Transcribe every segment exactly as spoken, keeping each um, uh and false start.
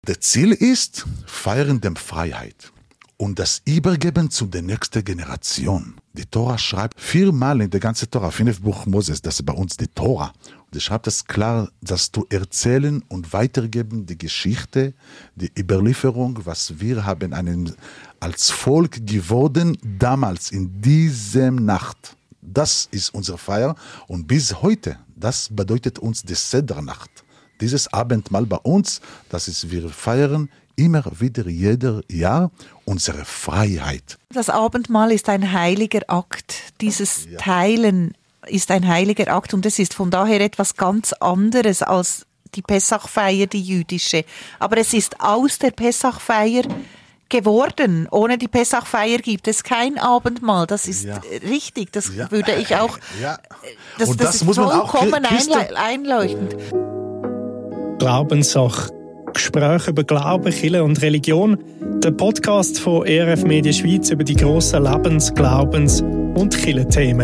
Das Ziel ist, feiern der Freiheit und das Übergeben zu der nächsten Generation. Die Tora schreibt viermal in der ganzen Tora, fünf Buch Moses, das ist bei uns die Tora. Und sie schreibt es klar, dass du erzählen und weitergeben die Geschichte, die Überlieferung, was wir haben einen, als Volk geworden, damals in diesem Nacht. Das ist unsere Feier und bis heute, das bedeutet uns die Seder-Nacht. Dieses Abendmahl bei uns, das ist, wir feiern immer wieder, jeder Jahr unsere Freiheit. Das Abendmahl ist ein heiliger Akt. Dieses ja. Teilen ist ein heiliger Akt und es ist von daher etwas ganz anderes als die Pessachfeier, die jüdische. Aber es ist aus der Pessachfeier geworden. Ohne die Pessachfeier gibt es kein Abendmahl. Das ist ja. richtig. Das ja. würde ich auch. Ja. Das, und das, das ist muss man vollkommen auch einle- einleuchtend. Glaubenssache. Gespräche über Glauben, Kirche und Religion. Der Podcast von E R F Media Schweiz über die grossen Lebens-, Glaubens- und Kirchenthemen.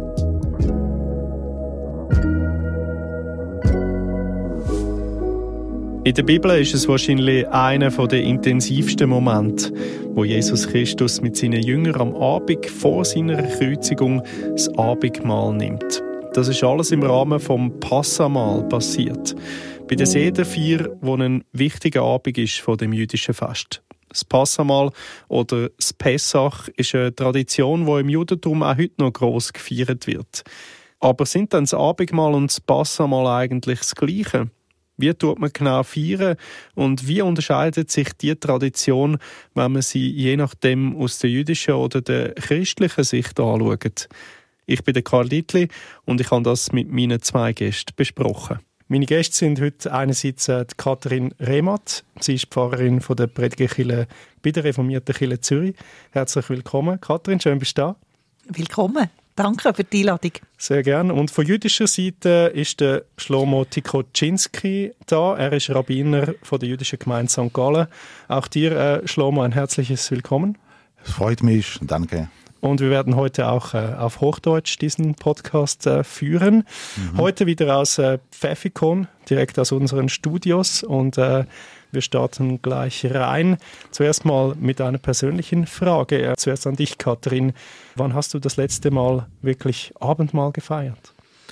In der Bibel ist es wahrscheinlich einer der intensivsten Momente, wo Jesus Christus mit seinen Jüngern am Abend vor seiner Kreuzigung das Abendmahl nimmt. Das ist alles im Rahmen vom Passamahl passiert. Bei der Sederfeier, wo ein wichtiger Abend ist von dem jüdischen Fest. Das Passamahl oder das Pessach ist eine Tradition, die im Judentum auch heute noch gross gefeiert wird. Aber sind dann das Abendmahl und das Passamahl eigentlich das Gleiche? Wie tut man genau feiern und wie unterscheidet sich die Tradition, wenn man sie je nachdem aus der jüdischen oder der christlichen Sicht anschaut? Ich bin der Karl Dietli und ich habe das mit meinen zwei Gästen besprochen. Meine Gäste sind heute einerseits die Katrin Rehmatt. Sie ist Pfarrerin von der Predigerkirche bei der Reformierten Kirche Zürich. Herzlich willkommen, Katrin, schön bist du da. Willkommen, danke für die Einladung. Sehr gerne. Und von jüdischer Seite ist der Shlomo Tikoczynski da. Er ist Rabbiner von der jüdischen Gemeinde Sankt Gallen. Auch dir, äh, Shlomo, ein herzliches Willkommen. Es freut mich, danke. Und wir werden heute auch äh, auf Hochdeutsch diesen Podcast äh, führen. Mhm. Heute wieder aus äh, Pfäffikon, direkt aus unseren Studios. Und äh, wir starten gleich rein. Zuerst mal mit einer persönlichen Frage. Äh, zuerst an dich, Katrin. Wann hast du das letzte Mal wirklich Abendmahl gefeiert?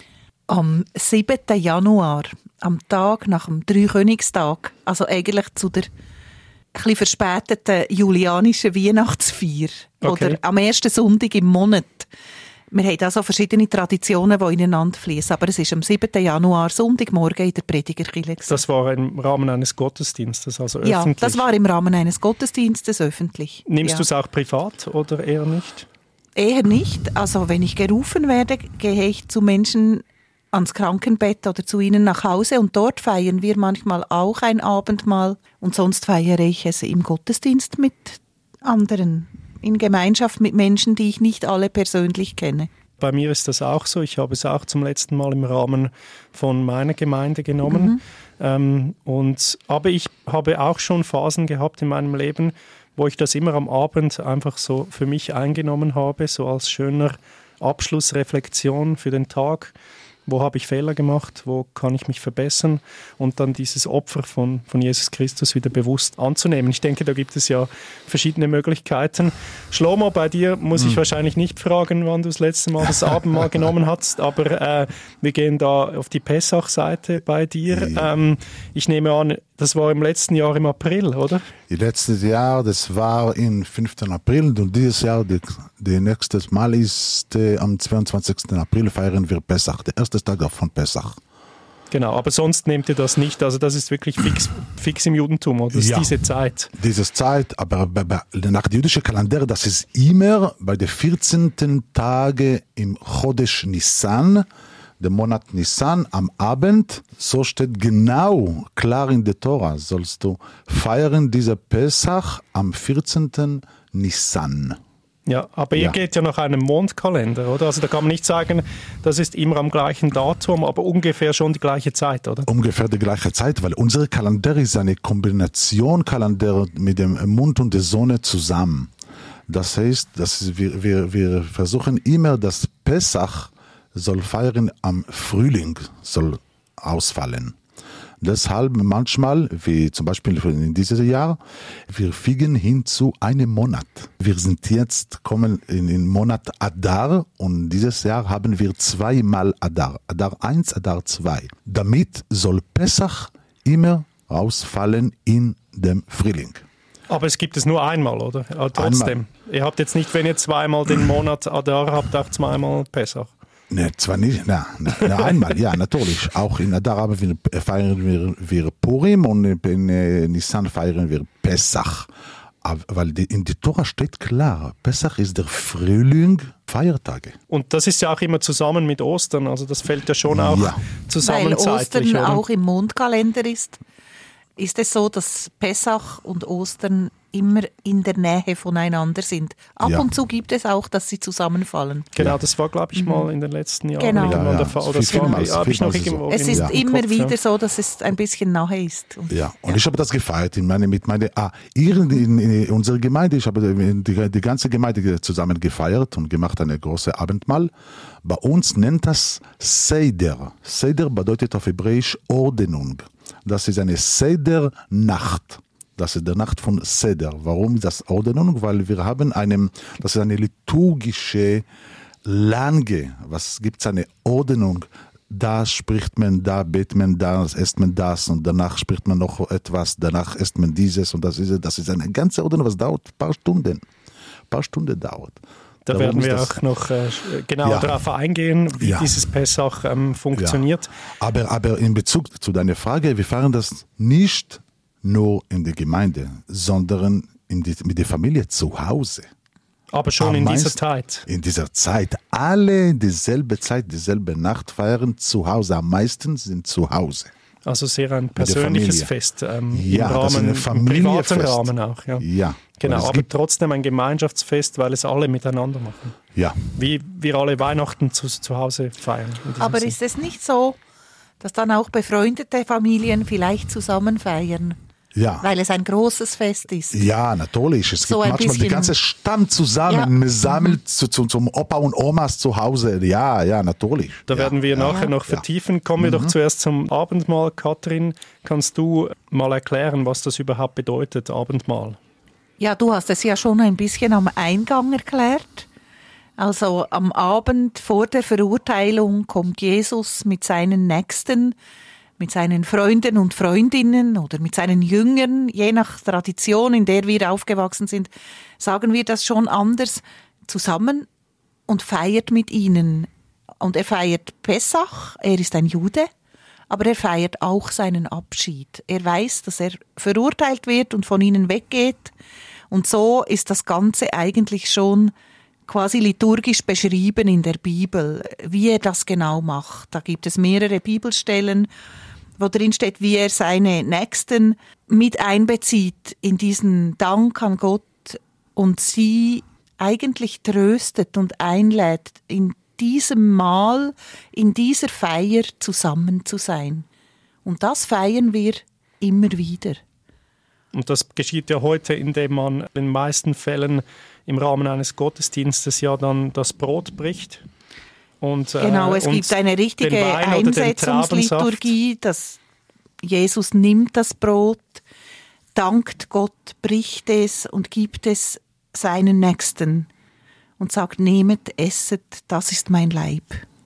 Am siebten Januar, am Tag nach dem Dreikönigstag. Also eigentlich zu der ein bisschen verspäteten julianischen Weihnachtsfeier. Okay. Oder am ersten Sonntag im Monat. Wir haben also verschiedene Traditionen, die ineinander fließen. Aber es ist am siebten Januar, Sonntagmorgen in der Predigerkirche. Das war im Rahmen eines Gottesdienstes, also öffentlich? Ja, das war im Rahmen eines Gottesdienstes öffentlich. Nimmst ja. du es auch privat oder eher nicht? Eher nicht. Also wenn ich gerufen werde, gehe ich zu Menschen ans Krankenbett oder zu ihnen nach Hause und dort feiern wir manchmal auch ein Abendmahl und sonst feiere ich es im Gottesdienst mit anderen, in Gemeinschaft mit Menschen, die ich nicht alle persönlich kenne. Bei mir ist das auch so. Ich habe es auch zum letzten Mal im Rahmen von meiner Gemeinde genommen. Mhm. Ähm, und, aber ich habe auch schon Phasen gehabt in meinem Leben, wo ich das immer am Abend einfach so für mich eingenommen habe, so als schöner Abschlussreflexion für den Tag. Wo habe ich Fehler gemacht? Wo kann ich mich verbessern? Und dann dieses Opfer von, von Jesus Christus wieder bewusst anzunehmen. Ich denke, da gibt es ja verschiedene Möglichkeiten. Shlomo, bei dir muss ich hm. wahrscheinlich nicht fragen, wann du das letzte Mal das Abendmahl genommen hast, aber äh, wir gehen da auf die Pessach-Seite bei dir. Ja. Ähm, ich nehme an, das war im letzten Jahr im April, oder? Das letzte Jahr, das war im fünften April und dieses Jahr, das nächste Mal ist äh, am zweiundzwanzigsten April feiern wir Pessach, der erste Tag von Pessach. Genau, aber sonst nehmt ihr das nicht, also das ist wirklich fix, fix im Judentum, oder? Das ist ja, diese Zeit. Diese Zeit, aber bei, bei, nach dem jüdischen Kalender, das ist immer bei den vierzehnten Tage im Chodesh Nissan, der Monat Nissan, am Abend, so steht genau, klar in der Tora, sollst du feiern diese Pessach am vierzehnten Nissan. Ja, aber ihr ja. geht ja nach einem Mondkalender, oder? Also da kann man nicht sagen, das ist immer am gleichen Datum, aber ungefähr schon die gleiche Zeit, oder? Ungefähr die gleiche Zeit, weil unser Kalender ist eine Kombination Kalender mit dem Mond und der Sonne zusammen. Das heißt, dass wir, wir, wir versuchen immer, dass Pessach soll feiern am Frühling, soll ausfallen. Deshalb manchmal, wie zum Beispiel in diesem Jahr, wir fliegen hin zu einem Monat. Wir sind jetzt, kommen in den Monat Adar und dieses Jahr haben wir zweimal Adar. Adar eins, Adar zwei. Damit soll Pessach immer rausfallen in dem Frühling. Aber es gibt es nur einmal, oder? Aber trotzdem. Einmal. Ihr habt jetzt nicht, wenn ihr zweimal den Monat Adar habt, auch zweimal Pessach. Ne, zwar nicht, na, na, na einmal, ja, natürlich. Auch in Adar haben wir, feiern wir, wir Purim und in äh, Nissan feiern wir Pessach. Aber, weil die, in der Tora steht klar, Pessach ist der Frühling, Feiertage. Und das ist ja auch immer zusammen mit Ostern, also das fällt ja schon auch ja. zusammen weil zeitlich. Ostern oder? auch im Mondkalender ist. Ist es so, dass Pessach und Ostern immer in der Nähe voneinander sind? Ab ja. und zu gibt es auch, dass sie zusammenfallen. Genau, ja. das war, glaube ich, mal in den letzten Jahren genau. irgendwann ja, ja. der Fall. Das Das war, ja, habe ich noch irgendwo Es im, ist im immer Kopf, wieder ja. so, dass es ein bisschen nahe ist. Und, ja, und ja. ich habe das gefeiert in meine, mit meiner, ah, in, in, in unserer Gemeinde, ich habe die, die ganze Gemeinde zusammen gefeiert und gemacht eine große Abendmahl. Bei uns nennt das Seder. Seder bedeutet auf Hebräisch Ordnung. Das ist eine Seder-Nacht. Das ist der Nacht von Seder. Warum ist das Ordnung? Weil wir haben eine, das ist eine liturgische, lange, was gibt es eine Ordnung? Da spricht man, da betet man, da isst man das und danach spricht man noch etwas, danach isst man dieses und das ist, das ist eine ganze Ordnung, was dauert ein paar Stunden. Ein paar Stunden dauert. Da Darum werden wir das, auch noch äh, genauer ja. darauf eingehen, wie ja. dieses Pessach ähm, funktioniert. Ja. Aber, aber in Bezug zu deiner Frage, wir feiern das nicht nur in der Gemeinde, sondern in die, mit der Familie zu Hause. Aber schon Am in dieser meisten, Zeit. In dieser Zeit. Alle dieselbe Zeit, dieselbe Nacht feiern zu Hause. Am meisten sind zu Hause. Also sehr ein persönliches Fest. Ähm, ja, im Rahmen, das ist ein Familienfest. Im privaten Rahmen auch. Ja, ja genau, aber gibt, trotzdem ein Gemeinschaftsfest, weil es alle miteinander machen. Ja. Wie wir alle Weihnachten zu, zu Hause feiern. Aber Sinn. ist es nicht so, dass dann auch befreundete Familien vielleicht zusammen feiern? Ja. Weil es ein großes Fest ist. Ja, natürlich. Es so gibt manchmal bisschen, die ganze Stamm zusammen. Ja. Man sammelt zu, zu, zum Opa und Omas zu Hause. Ja, ja, natürlich. Da ja. werden wir nachher ja. noch vertiefen. Kommen wir mhm. doch zuerst zum Abendmahl. Katrin, kannst du mal erklären, was das überhaupt bedeutet, Abendmahl? Ja, du hast es ja schon ein bisschen am Eingang erklärt. Also am Abend vor der Verurteilung kommt Jesus mit seinen Nächsten, mit seinen Freunden und Freundinnen oder mit seinen Jüngern, je nach Tradition, in der wir aufgewachsen sind, sagen wir das schon anders, zusammen und feiert mit ihnen. Und er feiert Pessach, er ist ein Jude, aber er feiert auch seinen Abschied. Er weiß, dass er verurteilt wird und von ihnen weggeht. Und so ist das Ganze eigentlich schon quasi liturgisch beschrieben in der Bibel, wie er das genau macht. Da gibt es mehrere Bibelstellen, wo drin steht, wie er seine Nächsten mit einbezieht in diesen Dank an Gott und sie eigentlich tröstet und einlädt, in diesem Mahl, in dieser Feier zusammen zu sein. Und das feiern wir immer wieder. Und das geschieht ja heute, indem man in den meisten Fällen im Rahmen eines Gottesdienstes ja dann das Brot bricht. Und, genau, es äh, gibt eine richtige Einsetzungsliturgie, dass Jesus nimmt das Brot, dankt Gott, bricht es und gibt es seinen Nächsten und sagt, nehmet, esset, das ist mein Leib.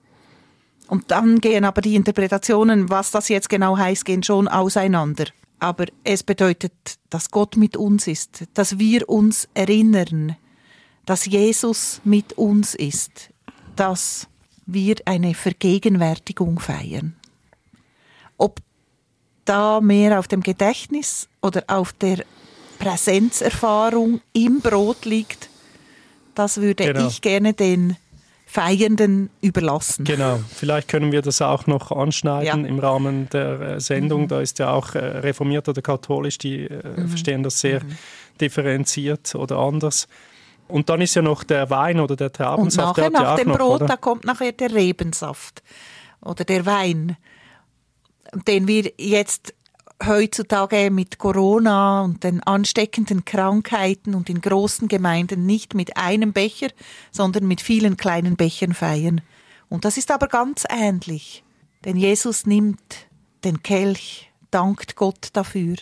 Und dann gehen aber die Interpretationen, was das jetzt genau heißt, gehen schon auseinander. Aber es bedeutet, dass Gott mit uns ist, dass wir uns erinnern, dass Jesus mit uns ist, dass wir eine Vergegenwärtigung feiern. Ob da mehr auf dem Gedächtnis oder auf der Präsenzerfahrung im Brot liegt, das würde genau. ich gerne den Feiernden überlassen. Genau, vielleicht können wir das auch noch anschneiden ja. im Rahmen der äh, Sendung. Mhm. Da ist ja auch äh, reformiert oder katholisch, die äh, mhm. verstehen das sehr mhm. differenziert oder anders. Und dann ist ja noch der Wein oder der Traubensaft. Und nachher, der hat nach ja auch dem noch, Brot, oder? da kommt nachher der Rebensaft oder der Wein, den wir jetzt heutzutage mit Corona und den ansteckenden Krankheiten und in großen Gemeinden nicht mit einem Becher, sondern mit vielen kleinen Bechern feiern. Und das ist aber ganz ähnlich, denn Jesus nimmt den Kelch, dankt Gott dafür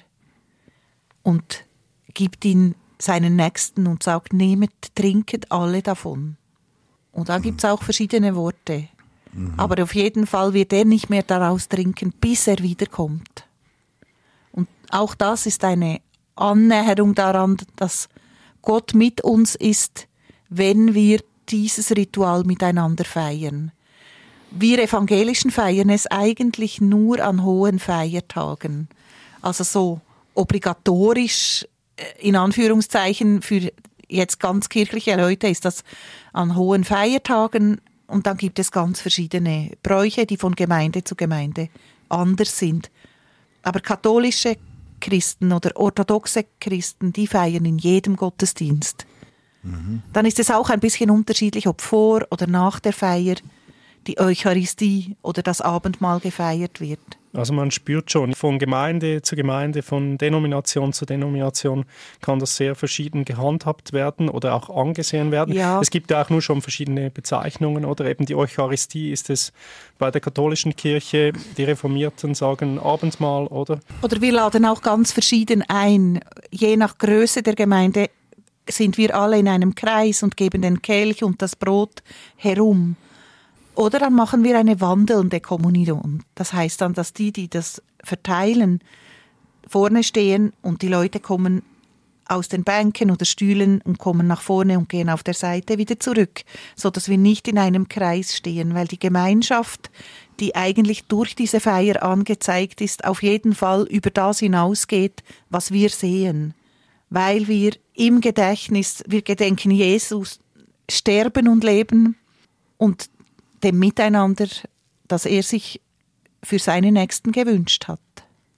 und gibt ihn seinen Nächsten und sagt, nehmet, trinket alle davon. Und dann gibt es auch verschiedene Worte. Mhm. Aber auf jeden Fall wird er nicht mehr daraus trinken, bis er wiederkommt. Und auch das ist eine Annäherung daran, dass Gott mit uns ist, wenn wir dieses Ritual miteinander feiern. Wir Evangelischen feiern es eigentlich nur an hohen Feiertagen. Also so obligatorisch, in Anführungszeichen, für jetzt ganz kirchliche Leute ist das an hohen Feiertagen. Und dann gibt es ganz verschiedene Bräuche, die von Gemeinde zu Gemeinde anders sind. Aber katholische Christen oder orthodoxe Christen, die feiern in jedem Gottesdienst. Mhm. Dann ist es auch ein bisschen unterschiedlich, ob vor oder nach der Feier die Eucharistie oder das Abendmahl gefeiert wird. Also man spürt schon, von Gemeinde zu Gemeinde, von Denomination zu Denomination kann das sehr verschieden gehandhabt werden oder auch angesehen werden. Ja. Es gibt ja auch nur schon verschiedene Bezeichnungen, oder eben die Eucharistie ist es bei der katholischen Kirche, die Reformierten sagen Abendmahl, oder? Oder wir laden auch ganz verschieden ein. Je nach Größe der Gemeinde sind wir alle in einem Kreis und geben den Kelch und das Brot herum. Oder dann machen wir eine wandelnde Kommunion. Das heißt dann, dass die, die das verteilen, vorne stehen und die Leute kommen aus den Bänken oder Stühlen und kommen nach vorne und gehen auf der Seite wieder zurück, sodass wir nicht in einem Kreis stehen, weil die Gemeinschaft, die eigentlich durch diese Feier angezeigt ist, auf jeden Fall über das hinausgeht, was wir sehen. Weil wir im Gedächtnis, wir gedenken Jesus, sterben und leben und dem Miteinander, das er sich für seine Nächsten gewünscht hat.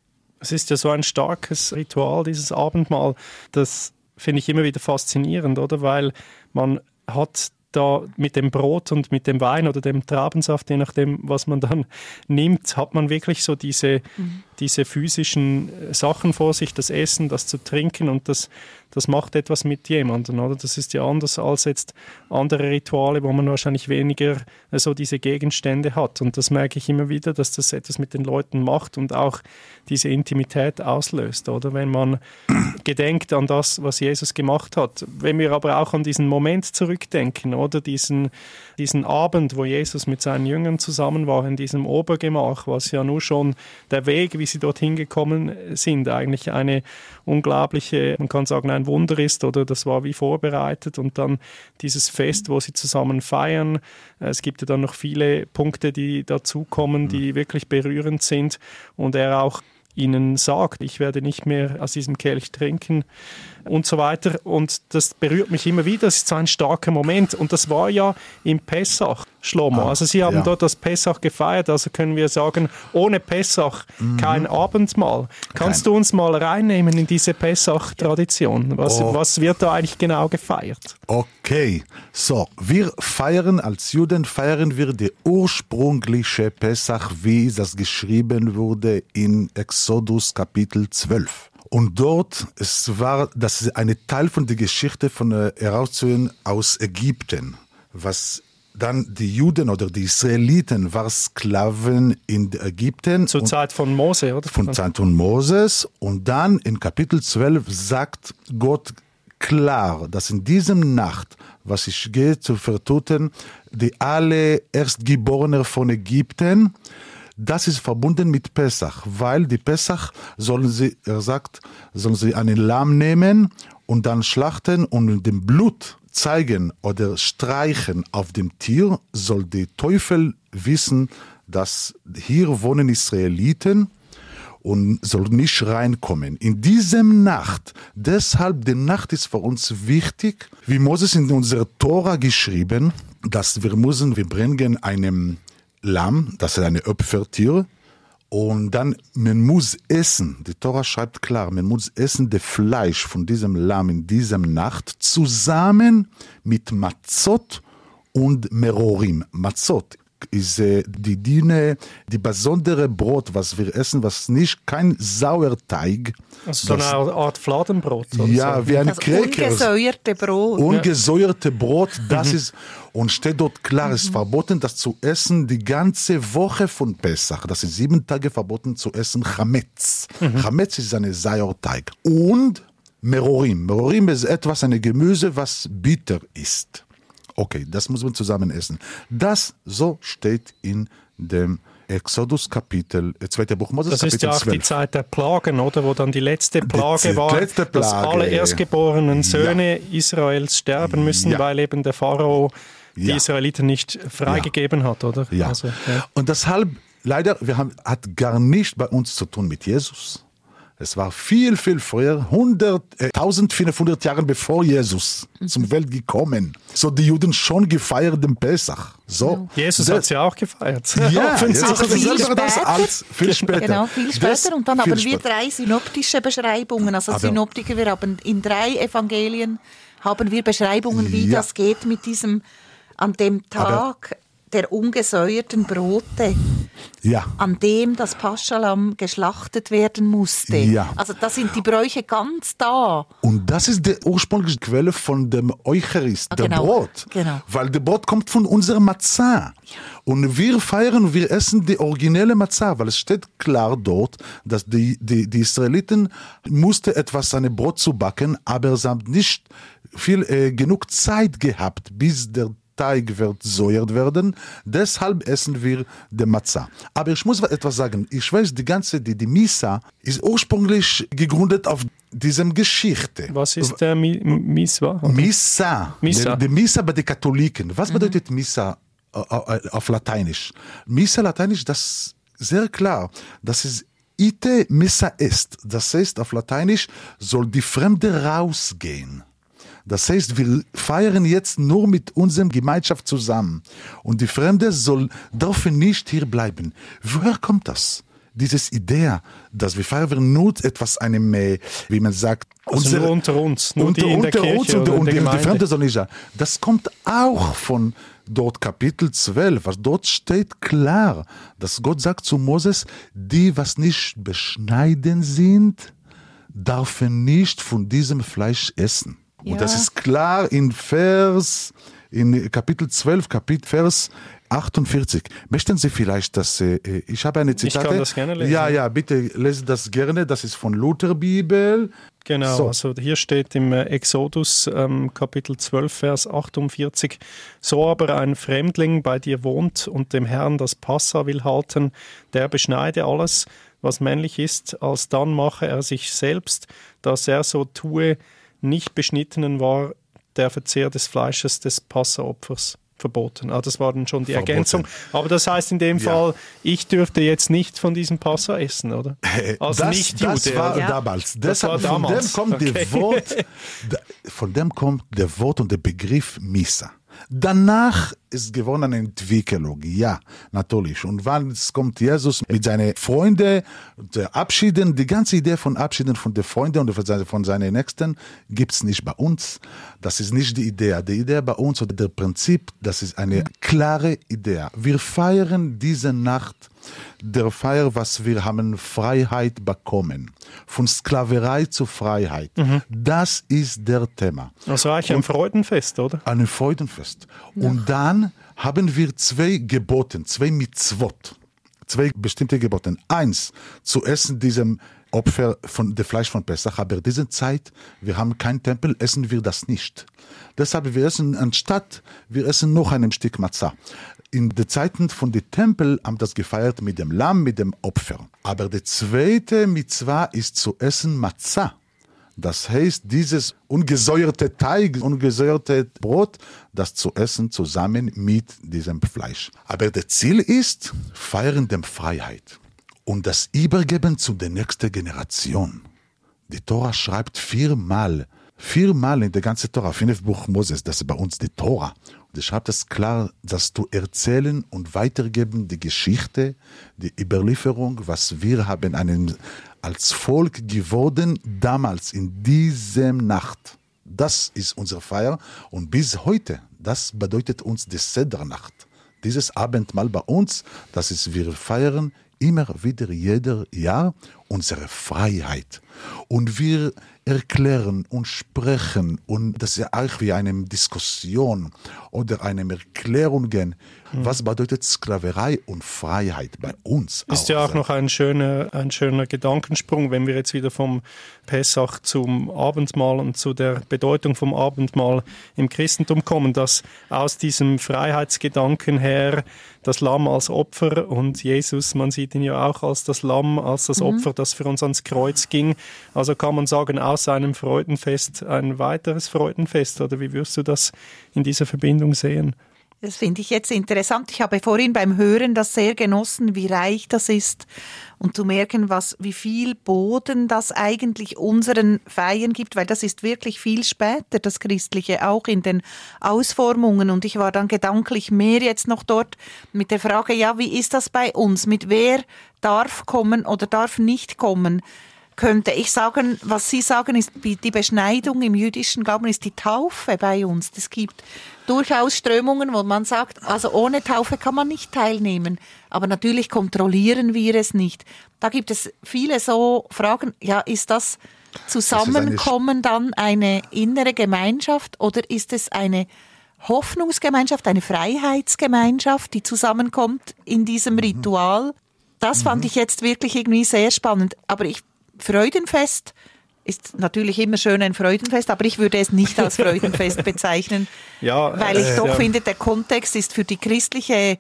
Es ist ja so ein starkes Ritual, dieses Abendmahl. Das finde ich immer wieder faszinierend, oder? Weil man hat da mit dem Brot und mit dem Wein oder dem Traubensaft, je nachdem, was man dann nimmt, hat man wirklich so diese, mhm. diese physischen Sachen vor sich, das Essen, das zu trinken, und das, das macht etwas mit jemandem, oder? Das ist ja anders als jetzt andere Rituale, wo man wahrscheinlich weniger so diese Gegenstände hat. Und das merke ich immer wieder, dass das etwas mit den Leuten macht und auch diese Intimität auslöst, oder? Wenn man gedenkt an das, was Jesus gemacht hat. Wenn wir aber auch an diesen Moment zurückdenken, oder diesen, diesen Abend, wo Jesus mit seinen Jüngern zusammen war, in diesem Obergemach, was ja nur schon der Weg, wie sie dorthin gekommen sind, eigentlich eine unglaubliche, man kann sagen, ein Wunder ist, oder das war wie vorbereitet, und dann dieses Fest, wo sie zusammen feiern. Es gibt ja dann noch viele Punkte, die dazukommen, die wirklich berührend sind, und er auch ihnen sagt, ich werde nicht mehr aus diesem Kelch trinken und so weiter. Und das berührt mich immer wieder. Das ist so ein starker Moment. Und das war ja im Pessach, Shlomo. Also sie haben ja. dort das Pessach gefeiert. Also können wir sagen, ohne Pessach mhm. kein Abendmahl. Kannst kein. du uns mal reinnehmen in diese Pessach-Tradition? Was, oh. was wird da eigentlich genau gefeiert? Okay, so, wir feiern, als Juden feiern wir die ursprüngliche Pessach, wie das geschrieben wurde in Exodus Kapitel zwölf. Und dort, es war, das ist eine Teil von der Geschichte von äh, Herausziehen aus Ägypten, was dann die Juden oder die Israeliten waren Sklaven in Ägypten. Zur Zeit von Mose, oder? Von Zeit von Moses. Und dann in Kapitel zwölf sagt Gott klar, dass in diesem Nacht, was ich gehe zu vertöten, die alle Erstgeborenen von Ägypten, das ist verbunden mit Pessach, weil die Pessach sollen sie, er sagt, sollen sie einen Lamm nehmen und dann schlachten und mit dem Blut zeigen oder streichen auf dem Tier, soll der Teufel wissen, dass hier wohnen Israeliten und soll nicht reinkommen. In diesem Nacht, deshalb die Nacht ist für uns wichtig, wie Moses in unserer Tora geschrieben, dass wir müssen, wir bringen einem Lamm, das ist eine Opfertier, und dann, man muss essen, die Tora schreibt klar, man muss essen das Fleisch von diesem Lamm in diesem Nacht zusammen mit Matzot und Merorim. Matzot ist äh, die Dünne, die besondere Brot, was wir essen, was nicht kein Sauerteig. Also so eine Art Fladenbrot. Oder ja, so. wie ein Das Cracker. ungesäuerte Brot. Ungesäuerte Brot, das ist, und steht dort klar, es ist verboten, das zu essen die ganze Woche von Pessach. Das ist sieben Tage verboten zu essen, Chametz. Mhm. Chametz ist ein Sauerteig. Und Merorim. Merorim ist etwas, ein Gemüse, was bitter ist. Okay, das muss man zusammen essen. Das so steht in dem Exodus Kapitel, zweite Buch Moses, das ist ja auch zwölf. Die Zeit der Plagen, oder? Wo dann die letzte Plage die war, letzte Plage, dass alle erstgeborenen Söhne ja. Israels sterben müssen, ja. weil eben der Pharao die ja. Israeliten nicht freigegeben ja. hat, oder? Ja. Also, ja. Und deshalb, leider, wir haben, hat gar nicht bei uns zu tun mit Jesus. Es war viel, viel früher, eintausendfünfhundert Jahre bevor Jesus mhm. zum Welt gekommen. So die Juden schon gefeiert den Pessach. So. Ja. Jesus hat es ja auch gefeiert. Ja, Jesus hat viel später. Das als viel später. Genau, viel später. Das und dann haben wir später. drei synoptische Beschreibungen. Also aber Synoptiker, wir haben in drei Evangelien haben wir Beschreibungen, wie ja. das geht mit diesem, an dem Tag aber der ungesäuerten Brote, ja. an dem das Paschalamm geschlachtet werden musste. Ja. Also da sind die Bräuche ganz da. Und das ist die ursprüngliche Quelle von dem Eucharist, der genau. Brot. Genau. Weil der Brot kommt von unserem Matzah. Ja. Und wir feiern, wir essen die originelle Matzah, weil es steht klar dort, dass die, die, die Israeliten mussten etwas, ein Brot zu backen, aber sie haben nicht viel, äh, genug Zeit gehabt, bis der Teig wird säuert werden, deshalb essen wir den Matzah. Aber ich muss etwas sagen, ich weiß, die ganze, die, die Missa ist ursprünglich gegründet auf diesem Geschichte. Was ist der Mi- Missa? Missa. Missa. Die, die Missa bei den Katholiken. Was mhm. bedeutet Missa auf Lateinisch? Missa Lateinisch, das ist sehr klar. Das ist ite missa est. Das heißt auf Lateinisch, soll die Fremde rausgehen. Das heißt, wir feiern jetzt nur mit unserer Gemeinschaft zusammen. Und die Fremde soll, dürfen nicht hier bleiben. Woher kommt das? Dieses Idee, dass wir feiern nur etwas einem, wie man sagt, also unsere, nur unter uns, nur unter, die in der unter Kirche uns und, oder und in der die, die Fremde Gemeinde. soll nicht sein. Das kommt auch von dort Kapitel zwölf, was dort steht klar, dass Gott sagt zu Moses, die, was nicht beschneiden sind, dürfen nicht von diesem Fleisch essen. Und ja. das ist klar in Vers, in Kapitel zwölf, Kapitel Vers achtundvierzig. Möchten Sie vielleicht das, äh, ich habe eine Zitate. Ich kann das gerne lesen. Ja, ja, bitte lesen das gerne. Das ist von Lutherbibel. Genau, so. Also hier steht im Exodus ähm, Kapitel zwölf, Vers achtundvierzig, so aber ein Fremdling bei dir wohnt und dem Herrn das Passa will halten, der beschneide alles, was männlich ist, alsdann mache er sich selbst, dass er so tue, nicht beschnittenen war der Verzehr des Fleisches des Passaopfers verboten. Ah, das war dann schon die verboten. Ergänzung. Aber das heißt in dem ja. Fall, ich dürfte jetzt nicht von diesem Passa essen, oder? Als das, Nicht-Jude. Das war ja. damals. Das Deshalb, war damals. Von dem kommt okay. der Wort, von dem kommt der Wort und der Begriff Missa. Danach ist geworden eine Entwicklung, ja, natürlich. Und wann es kommt Jesus mit seinen Freunden, der Abschieden, die ganze Idee von Abschieden von den Freunden und von seinen Nächsten gibt es nicht bei uns. Das ist nicht die Idee. Die Idee bei uns oder der Prinzip, das ist eine klare Idee. Wir feiern diese Nacht der Feier, was wir haben, Freiheit bekommen. Von Sklaverei zu Freiheit. Mhm. Das ist der Thema. Also eigentlich ein Freudenfest, oder? Ein Freudenfest. Ja. Und dann haben wir zwei Gebote, zwei Mitzvot. Zwei bestimmte Gebote. Eins, zu essen diesem Opfer von dem Fleisch von Pessach. Aber in dieser Zeit, wir haben keinen Tempel, essen wir das nicht. Deshalb, wir essen anstatt, wir essen noch ein Stück Matzah. In den Zeiten von den Tempel haben das gefeiert mit dem Lamm, mit dem Opfer. Aber der zweite Mitzvah ist zu essen Matzah. Das heißt, dieses ungesäuerte Teig, ungesäuerte Brot, das zu essen zusammen mit diesem Fleisch. Aber das Ziel ist, feiern der Freiheit und das Übergeben zu der nächsten Generation. Die Tora schreibt viermal, viermal in der ganzen Tora, fünf Buch Moses, das ist bei uns die Tora. Und ich schreibe das klar, dass du erzählen und weitergeben die Geschichte, die Überlieferung, was wir haben einen, als Volk geworden damals in dieser Nacht. Das ist unsere Feier und bis heute, das bedeutet uns die Sedernacht. Dieses Abendmahl bei uns, das ist, wir feiern immer wieder, jeder Jahr unsere Freiheit. Und wir erklären und sprechen, und das ist ja auch wie eine Diskussion oder eine Erklärung, mhm. was bedeutet Sklaverei und Freiheit bei uns. Ist auch. ja auch noch ein schöner, ein schöner Gedankensprung, wenn wir jetzt wieder vom Pessach zum Abendmahl und zu der Bedeutung vom Abendmahl im Christentum kommen, dass aus diesem Freiheitsgedanken her das Lamm als Opfer und Jesus, man sieht ihn ja auch als das Lamm, als das mhm. Opfer, das für uns ans Kreuz ging. Also kann man sagen, aus einem Freudenfest ein weiteres Freudenfest, oder wie wirst du das in dieser Verbindung sehen? Das finde ich jetzt interessant. Ich habe vorhin beim Hören das sehr genossen, wie reich das ist und zu merken, was, wie viel Boden das eigentlich unseren Feiern gibt, weil das ist wirklich viel später, das Christliche, auch in den Ausformungen. Und ich war dann gedanklich mehr jetzt noch dort mit der Frage, ja, wie ist das bei uns? Mit wer darf kommen oder darf nicht kommen? Könnte ich sagen, was Sie sagen, ist die Beschneidung im jüdischen Glauben, ist die Taufe bei uns. Es gibt durchaus Strömungen, wo man sagt, also ohne Taufe kann man nicht teilnehmen. Aber natürlich kontrollieren wir es nicht. Da gibt es viele so Fragen, ja, ist das Zusammenkommen dann eine innere Gemeinschaft oder ist es eine Hoffnungsgemeinschaft, eine Freiheitsgemeinschaft, die zusammenkommt in diesem Ritual? Das fand ich jetzt wirklich irgendwie sehr spannend. Aber ich Freudenfest ist natürlich immer schön ein Freudenfest, aber ich würde es nicht als Freudenfest bezeichnen, ja, weil ich äh, doch ja. finde, der Kontext ist für die christliche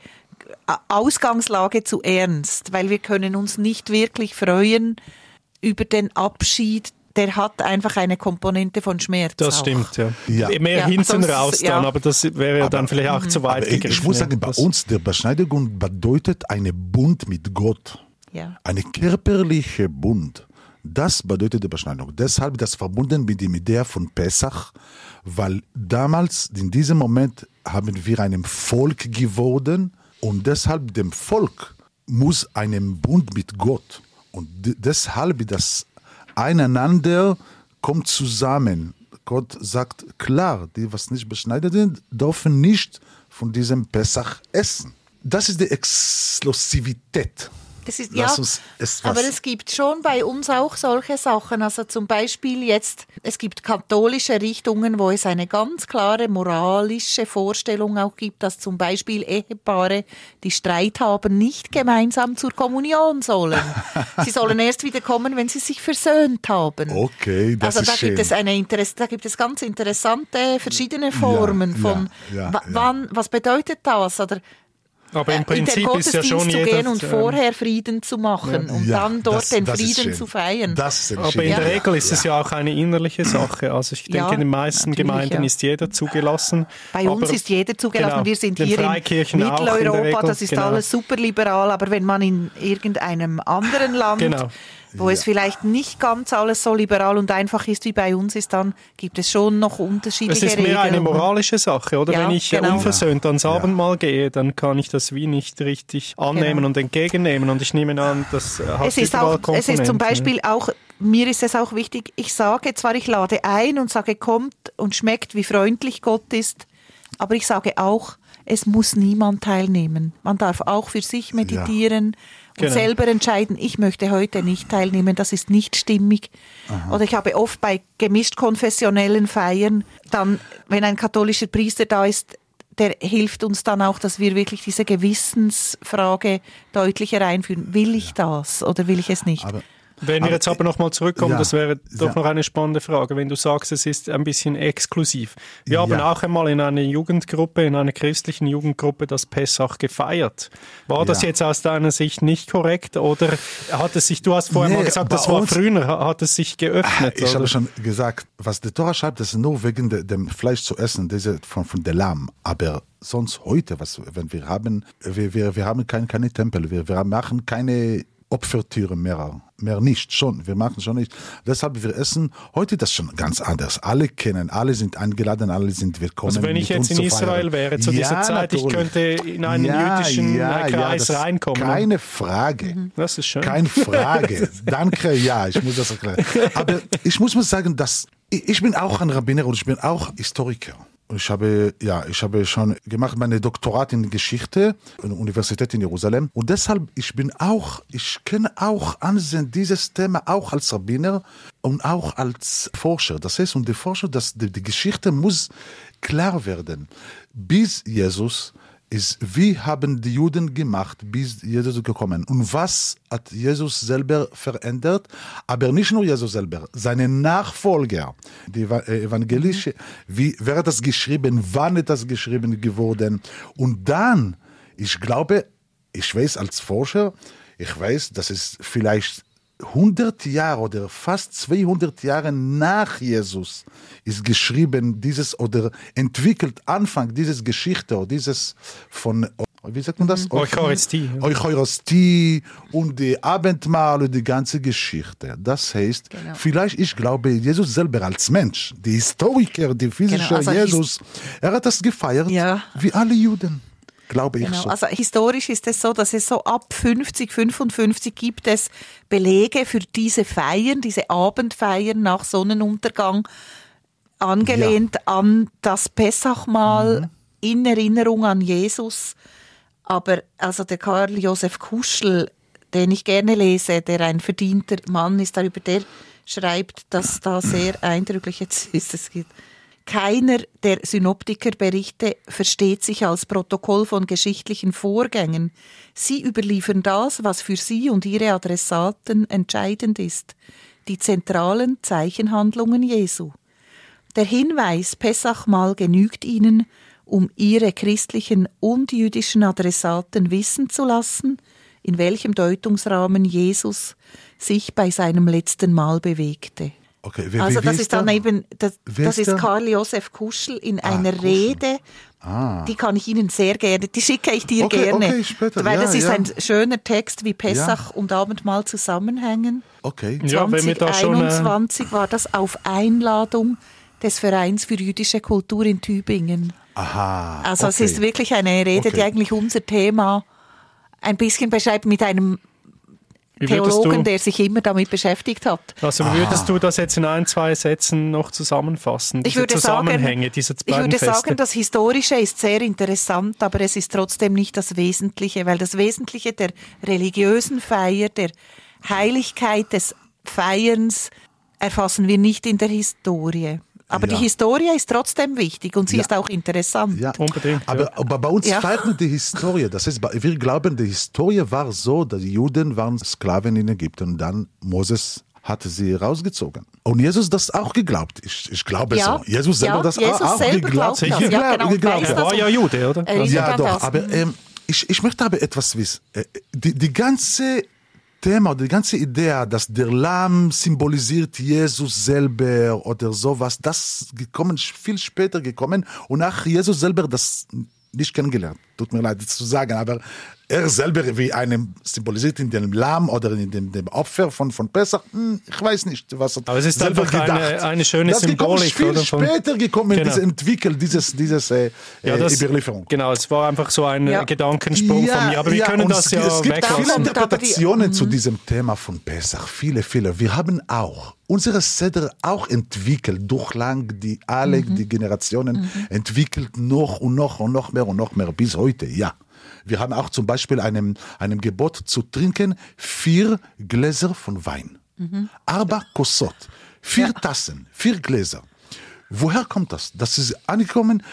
Ausgangslage zu ernst, weil wir können uns nicht wirklich freuen über den Abschied. Der hat einfach eine Komponente von Schmerz. Das auch. Stimmt, ja. ja. Mehr ja, hinten raus dann, ja. aber das wäre ja dann vielleicht auch mh. zu weit gegriffen. Ich muss sagen, bei uns, der Beschneidung bedeutet eine Bund mit Gott. Ja. Eine körperliche Bund. Das bedeutet die Beschneidung. Deshalb das verbunden mit der Idee von Pessach, weil damals, in diesem Moment, haben wir einem Volk geworden und deshalb dem Volk muss einen Bund mit Gott. Und deshalb das Einander kommt zusammen. Gott sagt, klar, die, was nicht beschneidet sind, dürfen nicht von diesem Pessach essen. Das ist die Exklusivität. Es ist, ja, es aber es gibt schon bei uns auch solche Sachen. Also zum Beispiel jetzt, es gibt katholische Richtungen, wo es eine ganz klare moralische Vorstellung auch gibt, dass zum Beispiel Ehepaare, die Streit haben, nicht gemeinsam zur Kommunion sollen. Sie sollen erst wieder kommen, wenn sie sich versöhnt haben. Okay, das also ist da schön. Gibt es eine Interesse, da gibt es ganz interessante verschiedene Formen ja, von ja, ja, w- wann, was bedeutet das? Oder aber im Prinzip ist ja schon zu jeder, gehen und vorher Frieden zu machen ja. und ja, dann dort das, den das Frieden zu feiern. Das aber in der Regel ist es ja auch eine innerliche Sache. Also ich denke, ja, in den meisten Gemeinden ja. ist jeder zugelassen. Bei uns ist jeder zugelassen. Genau, wir sind hier in Mitteleuropa, das ist genau. alles super liberal. Aber wenn man in irgendeinem anderen Land... Genau. wo ja. es vielleicht nicht ganz alles so liberal und einfach ist wie bei uns ist, dann gibt es schon noch unterschiedliche Regeln. Es ist mehr Regeln. eine moralische Sache, oder? Ja, wenn ich genau. unversöhnt ans ja. Abendmahl gehe, dann kann ich das wie nicht richtig annehmen genau. und entgegennehmen. Und ich nehme an, das hat es ist überall auch, Es ist zum Beispiel auch, mir ist es auch wichtig, ich sage zwar, ich lade ein und sage, kommt und schmeckt, wie freundlich Gott ist, aber ich sage auch, es muss niemand teilnehmen. Man darf auch für sich meditieren ja. und genau. selber entscheiden, ich möchte heute nicht teilnehmen, das ist nicht stimmig. Aha. Oder ich habe oft bei gemischt konfessionellen Feiern, dann, wenn ein katholischer Priester da ist, der hilft uns dann auch, dass wir wirklich diese Gewissensfrage deutlicher einführen. Will ich das oder will ich es nicht? Aber Wenn wir jetzt aber nochmal zurückkommen, ja, das wäre doch ja. noch eine spannende Frage, wenn du sagst, es ist ein bisschen exklusiv. Wir ja. haben auch einmal in einer Jugendgruppe, in einer christlichen Jugendgruppe das Pessach gefeiert. War ja. das jetzt aus deiner Sicht nicht korrekt oder hat es sich, du hast vorher nee, mal gesagt, das war früher, hat es sich geöffnet? Ich oder? habe schon gesagt, was die Tora schreibt, das ist nur wegen de, dem Fleisch zu essen, diese von, von der Lamm, aber sonst heute, was, wenn wir haben, wir, wir, wir haben keine, keine Tempel, wir, wir machen keine Opfertiere mehr, mehr nicht, schon, wir machen schon nicht. Deshalb, wir essen heute das schon ganz anders. Alle kennen, alle sind eingeladen, alle sind willkommen. Also wenn ich jetzt in Israel wäre zu ja, dieser Zeit, natürlich. Ich könnte in einen ja, jüdischen ja, Kreis ja, reinkommen. Keine Frage. Mhm. Das ist schön. Keine Frage. Danke, ja, ich muss das erklären. Aber ich muss mal sagen, dass ich bin auch ein Rabbiner und ich bin auch Historiker. Ich habe, ja, ich habe schon gemacht meine Doktorat in Geschichte an der Universität in Jerusalem. Und deshalb, ich bin auch, ich kenne auch ansehen dieses Thema auch als Rabbiner und auch als Forscher. Das heißt, und der Forscher, dass die, die Geschichte muss klar werden. Bis Jesus ist, wie haben die Juden gemacht, bis Jesus gekommen? Und was hat Jesus selber verändert? Aber nicht nur Jesus selber, seine Nachfolger, die evangelische, wie, wer hat das geschrieben, wann hat das geschrieben geworden? Und dann, ich glaube, ich weiß als Forscher, ich weiß, dass es vielleicht hundert Jahre oder fast zweihundert Jahre nach Jesus ist geschrieben, dieses oder entwickelt Anfang dieses Geschichte oder dieses von, wie sagt man das? Mhm. Eucharistie. Eucharistie und die Abendmahl und die ganze Geschichte. Das heißt, genau. Vielleicht, ich glaube, Jesus selber als Mensch, die Historiker, die physische genau, also Jesus, er hat das gefeiert, ja. Wie alle Juden. Glaube ich genau. So. Also historisch ist es so, dass es so ab fünfzig, fünfundfünfzig gibt es Belege für diese Feiern, diese Abendfeiern nach Sonnenuntergang, angelehnt ja. an das Pessachmahl, mhm. in Erinnerung an Jesus. Aber also der Karl Josef Kuschel, den ich gerne lese, der ein verdienter Mann ist, darüber der schreibt, dass da sehr eindrücklich jetzt ist es gibt. Keiner der Synoptikerberichte versteht sich als Protokoll von geschichtlichen Vorgängen. Sie überliefern das, was für sie und ihre Adressaten entscheidend ist, die zentralen Zeichenhandlungen Jesu. Der Hinweis Pessachmahl genügt ihnen, um ihre christlichen und jüdischen Adressaten wissen zu lassen, in welchem Deutungsrahmen Jesus sich bei seinem letzten Mahl bewegte. Okay, wer, also wer, das ist ist dann da? eben, das, das ist da? Karl Josef Kuschel in ah, einer Kuschel. Rede, ah. die kann ich Ihnen sehr gerne, die schicke ich dir okay, gerne, okay, später. weil ja, das ist ja. ein schöner Text, wie Pessach ja. und Abendmahl zusammenhängen. Okay. Ja, wenn wir da schon, zweitausendeinundzwanzig äh... war das auf Einladung des Vereins für jüdische Kultur in Tübingen. Aha. Also okay. es ist wirklich eine Rede, okay. die eigentlich unser Thema ein bisschen beschreibt mit einem Theologen, du, der sich immer damit beschäftigt hat. Also würdest Aha. du das jetzt in ein, zwei Sätzen noch zusammenfassen? Ich würde, Zusammenhänge, sagen, diese ich würde Feste? sagen, das Historische ist sehr interessant, aber es ist trotzdem nicht das Wesentliche, weil das Wesentliche der religiösen Feier, der Heiligkeit des Feierns erfassen wir nicht in der Historie. Aber ja. die Historie ist trotzdem wichtig und sie ja. ist auch interessant. Ja, unbedingt. Aber, ja. aber bei uns ja. feiert man die Historie. Das heißt, wir glauben, die Historie war so, dass die Juden waren Sklaven in Ägypten und dann Moses hatte sie rausgezogen. Und Jesus das auch geglaubt. Ich, ich glaube ja. so. Jesus selber ja, das Jesus auch selber geglaubt. Sicher. Ja, genau. geglaubt. Er war ja Jude, oder? Er ja, doch. Das. Aber ähm, ich, ich möchte aber etwas wissen. Die, die ganze Thema, die ganze Idee, dass der Lamm symbolisiert Jesus selber oder sowas, das gekommen viel später gekommen und nach Jesus selber das nicht kennengelernt. Tut mir leid, das zu sagen, aber er selber wie einem symbolisiert in dem Lamm oder in dem, dem Opfer von, von Pessach, hm, ich weiß nicht, was er aber es ist selber einfach gedacht. Eine, eine schöne das Symbolik. Ist viel oder, von, später gekommen, genau. diese entwickelt, dieses, dieses äh, ja, das, Überlieferung. Genau, es war einfach so ein ja. Gedankensprung ja, von mir, aber wir ja, können das es, ja es gibt weglassen. viele Interpretationen die, zu diesem Thema von Pessach, viele, viele. Wir haben auch unsere Seder auch entwickelt, durchlang die alle mhm. die Generationen mhm. entwickelt noch und noch und noch mehr und noch mehr bis heute, ja. Wir haben auch zum Beispiel einem, einem Gebot zu trinken, vier Gläser von Wein. Mhm. Arba Kosot, vier ja. Tassen, vier Gläser. Woher kommt das? Das ist angekommen,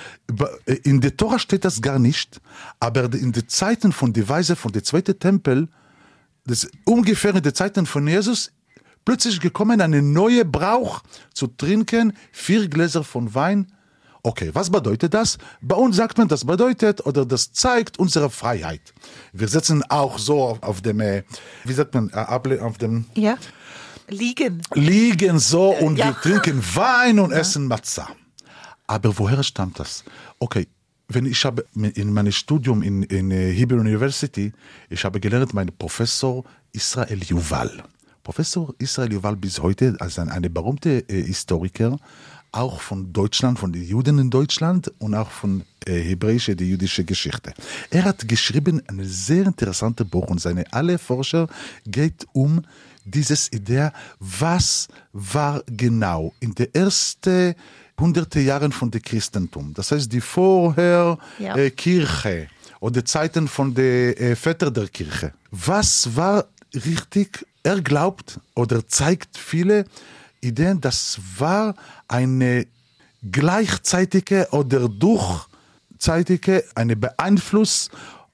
in der Tora steht das gar nicht, aber in den Zeiten von der Weise, von der zweiten Tempel, das ungefähr in den Zeiten von Jesus, plötzlich gekommen, eine neue Brauch zu trinken, vier Gläser von Wein. Okay, was bedeutet das? Bei uns sagt man, das bedeutet oder das zeigt unsere Freiheit. Wir sitzen auch so auf dem, wie sagt man, auf dem... Ja, liegen. Liegen so und ja. wir trinken Wein und ja. essen Matzah. Aber woher stammt das? Okay, wenn ich habe in meinem Studium in, in Hebrew University, ich habe gelernt, mein Professor Israel Yuval. Professor Israel Yuval bis heute, als ein, eine berühmte äh, Historiker, auch von Deutschland, von den Juden in Deutschland und auch von äh, hebräische, die jüdische Geschichte. Er hat geschrieben ein sehr interessantes Buch und seine alle Forscher geht um dieses Idee, was war genau in der ersten hunderte Jahre von dem Christentum. Das heißt, die vorher Ja. äh, Kirche oder Zeiten von den äh, Vätern der Kirche. Was war richtig? Er glaubt oder zeigt viele Ideen, das war eine gleichzeitige oder durchzeitige eine Beeinfluss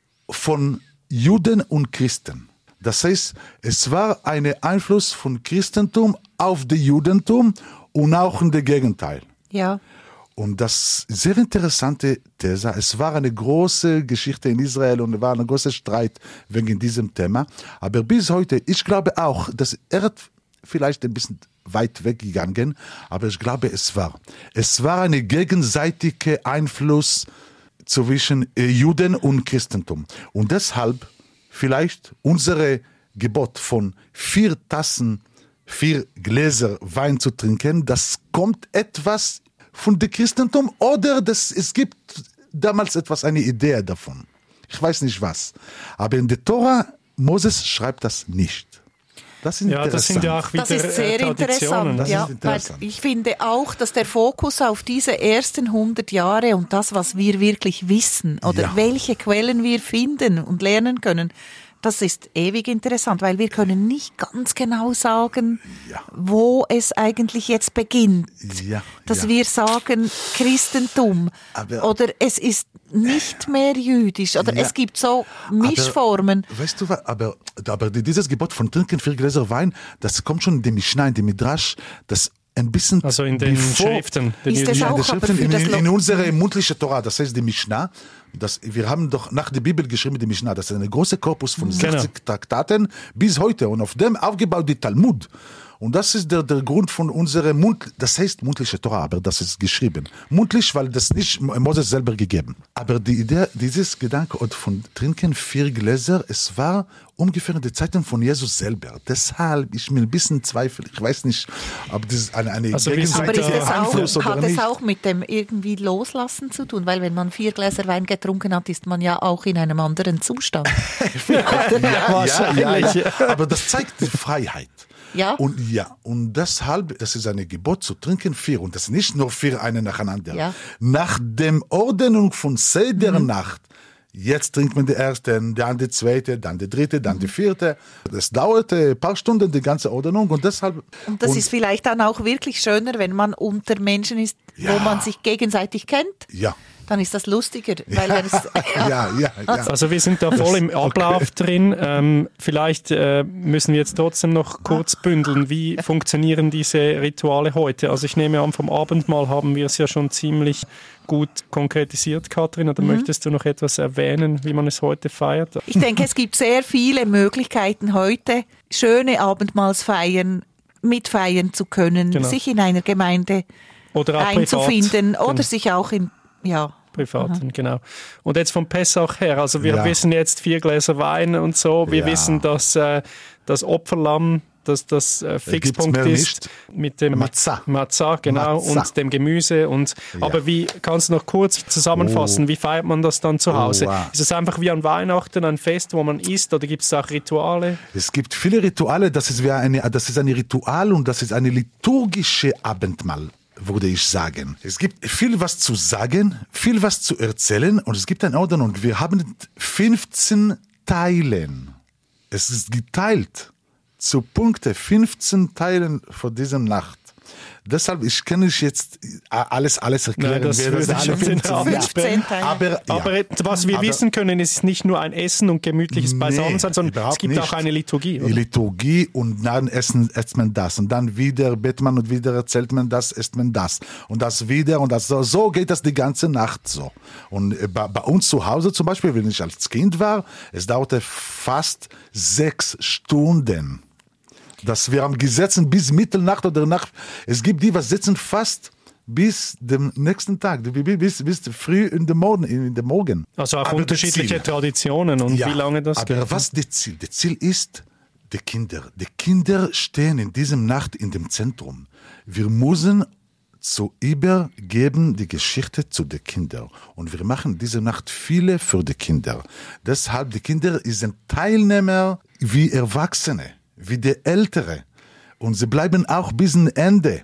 von Juden und Christen. Das heißt, es war ein Einfluss von Christentum auf das Judentum und auch in das Gegenteil. Ja. Und das sehr interessante These, es war eine große Geschichte in Israel und es war ein großer Streit wegen diesem Thema. Aber bis heute, ich glaube auch, dass er hat vielleicht ein bisschen weit weggegangen, aber ich glaube, es war. Es war ein gegenseitiger Einfluss zwischen Juden und Christentum. Und deshalb vielleicht unsere Gebot von vier Tassen, vier Gläser Wein zu trinken, das kommt etwas von dem Christentum oder das, es gibt damals etwas, eine Idee davon. Ich weiß nicht was. Aber in der Tora, Moses schreibt das nicht. Das ist Ja, das sind ja auch wieder Das ist sehr äh, Traditionen. interessant, Das ja, ist interessant. weil ich finde auch, dass der Fokus auf diese ersten hundert Jahre und das, was wir wirklich wissen oder Ja. welche Quellen wir finden und lernen können, das ist ewig interessant, weil wir können nicht ganz genau sagen, Ja. wo es eigentlich jetzt beginnt. Ja, Dass ja. wir sagen Christentum Aber- oder es ist nicht mehr jüdisch oder Ja. es gibt so Mischformen. Aber, weißt du was, aber, aber dieses Gebot von trinken vier Gläser Wein, das kommt schon in dem Mishnah, in dem Midrash, das ein bisschen Also in den bevor- Schriften. Den Ist das Ja, auch, die aber Schriften für in, das in, Lo- in unsere mundliche Tora, das heißt die Mishnah, das, wir haben doch nach der Bibel geschrieben, die Mishnah, das ist ein großer Korpus von Genau. sechzig Traktaten bis heute und auf dem aufgebaut die Talmud. Und das ist der, der Grund von unserer Mund, das heißt mundliche Tora, aber das ist geschrieben. Mundlich, weil das nicht Moses selber gegeben. Aber die Idee, dieses Gedanke von trinken vier Gläser, es war ungefähr in den Zeiten von Jesus selber. Deshalb, ich mir ein bisschen zweifle, ich weiß nicht, ob das eine, eine Also wir sind Aber ist Ja, es Einfluss auch, oder hat nicht. es auch mit dem irgendwie Loslassen zu tun? Weil wenn man vier Gläser Wein getrunken hat, ist man ja auch in einem anderen Zustand. ja, ja, wahrscheinlich, ja, ja. Aber das zeigt die Freiheit. Ja. Und ja, und deshalb, das ist ein Gebot zu trinken vier. Und das ist nicht nur vier eine nacheinander. Ja. Nach dem Ordnung von Sedernacht, jetzt trinkt man die erste, dann die zweite, dann die dritte, dann die vierte. Das dauerte ein paar Stunden, die ganze Ordnung. Und deshalb. Und das ist vielleicht dann auch wirklich schöner, wenn man unter Menschen ist, wo Ja. man sich gegenseitig kennt. Ja. Dann ist das lustiger. Weil es, Ja, ja, ja. Also wir sind da voll im Ablauf drin. Ähm, vielleicht äh, müssen wir jetzt trotzdem noch kurz bündeln. Wie funktionieren diese Rituale heute? Also ich nehme an, vom Abendmahl haben wir es ja schon ziemlich gut konkretisiert, Kathrin. Oder möchtest du noch etwas erwähnen, wie man es heute feiert? Ich denke, es gibt sehr viele Möglichkeiten heute, schöne Abendmahlsfeiern mitfeiern zu können, Genau. sich in einer Gemeinde Oder auch einzufinden privat. oder sich auch in, ja. Privaten, genau. Und jetzt vom Pessach her, also wir Ja. wissen jetzt vier Gläser Wein und so, wir Ja. wissen, dass äh, das Opferlamm, dass das äh, Fixpunkt mehr ist mit dem Matzah. Matzah, genau, Matzah. und dem Gemüse. Und, Ja. Aber wie kannst du noch kurz zusammenfassen, Oh. wie feiert man das dann zu Hause? Oh, wow. Ist es einfach wie an Weihnachten ein Fest, wo man isst, oder gibt es auch Rituale? Es gibt viele Rituale, das ist, wie eine, das ist ein Ritual und das ist eine liturgische Abendmahl, würde ich sagen. Es gibt viel was zu sagen, viel was zu erzählen und es gibt eine Ordnung. Wir haben fünfzehn Teilen. Es ist geteilt zu Punkte, fünfzehn Teilen von dieser Nacht. Deshalb, ich kann nicht jetzt alles, alles erklären. Nein, das wer würde alle schon den fünfzehn Rahmen Ja. sprengen. Teile. Aber, ja. Aber was wir Aber- wissen können, ist nicht nur ein Essen und gemütliches Nee, Beisammensein, sondern es überhaupt gibt nicht. auch eine Liturgie. Die Oder? Liturgie und dann essen, isst man das und dann wieder betet man und wieder erzählt man das, isst man das und das wieder und das so. So geht das die ganze Nacht so. Und äh, bei, bei uns zu Hause zum Beispiel, wenn ich als Kind war, es dauerte fast sechs Stunden. Dass wir haben gesessen bis Mitternacht oder Nacht. Es gibt die, was sitzen fast bis dem nächsten Tag, bis, bis früh in den Morgen. In den Morgen. Also auch Aber unterschiedliche das Ziel- Traditionen und Ja, wie lange das aber geht. was das Ziel? Das Ziel ist, die Kinder. Die Kinder stehen in diesem Nacht in dem Zentrum. Wir müssen zu übergeben die Geschichte zu den Kindern. Und wir machen diese Nacht viele für die Kinder. Deshalb, die Kinder sind Teilnehmer wie Erwachsene, wie die Ältere. Und sie bleiben auch bis zum Ende.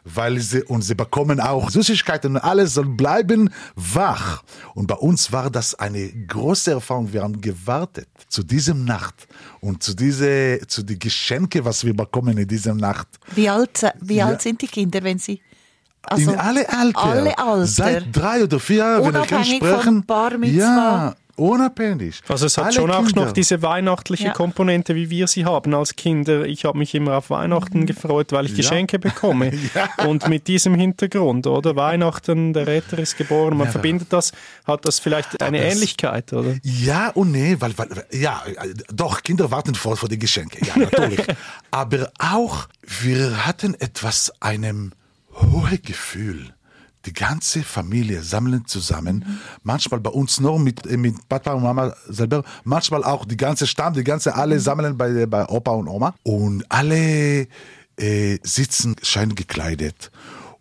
weil sie, und sie bekommen auch Süßigkeiten und alles soll bleiben wach. Und bei uns war das eine große Erfahrung. Wir haben gewartet zu diesem Nacht und zu diese, zu die Geschenke, was wir bekommen in dieser Nacht. Wie alt, wie Ja. alt sind die Kinder, wenn sie... Also, in alle Alter. alle Alter. Seit drei oder vier Jahren, wenn wir Unabhängig sprechen. von Bar Mitzvah. Ja, unabhängig. Also es hat Alle schon auch Kinder. noch diese weihnachtliche Ja. Komponente, wie wir sie haben als Kinder. Ich habe mich immer auf Weihnachten gefreut, weil ich Ja. Geschenke bekomme. Ja. Und mit diesem Hintergrund, oder? Weihnachten, der Retter ist geboren. Man Ja, verbindet das, hat das vielleicht eine das- Ähnlichkeit, oder? Ja und nee, weil, weil ja, doch, Kinder warten vor, vor die Geschenke, ja, natürlich. Aber auch, wir hatten etwas, einem hohen Gefühl. Die ganze Familie sammeln zusammen, mhm. manchmal bei uns nur mit, mit Papa und Mama selber, manchmal auch die ganze Stamm, die ganze alle sammeln bei, bei Opa und Oma. Und alle äh, sitzen schein gekleidet